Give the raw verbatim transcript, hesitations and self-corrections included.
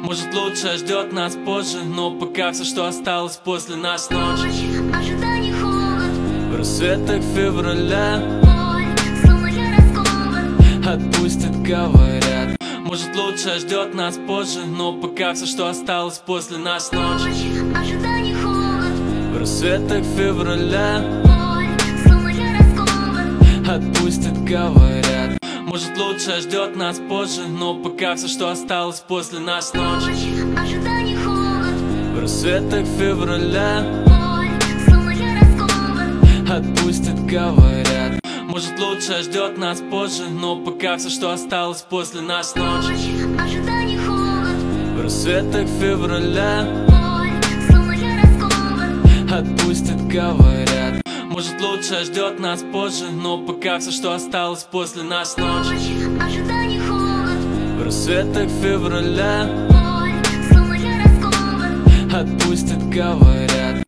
Может, лучшее ждет нас позже, но пока все, что осталось после нас, ночь. Ожиданий холод, В рассветах февраля боль, словно я раскован. отпустит, говорят. Может, лучшее ждет нас позже, но пока все, что осталось после нас, ночь. Ожиданий холод, В рассветах февраля боль, словно я раскован. отпустит, говорят. Может, лучшее ждет нас позже, но пока все, что осталось после нас, ночь. Ожиданий холод, В рассветах февраля боль, словно я раскован. отпустит, говорят. Может, лучшее ждет нас позже, но пока все, что осталось после нас, ночь. Ожиданий холод, В рассветах февраля боль, словно я раскован. отпустит, говорят. Может, лучшее ждет нас позже, но пока все, что осталось после нас, ночь. Ожиданий холод, В рассветах февраля боль, словно я раскован. отпустит, говорят.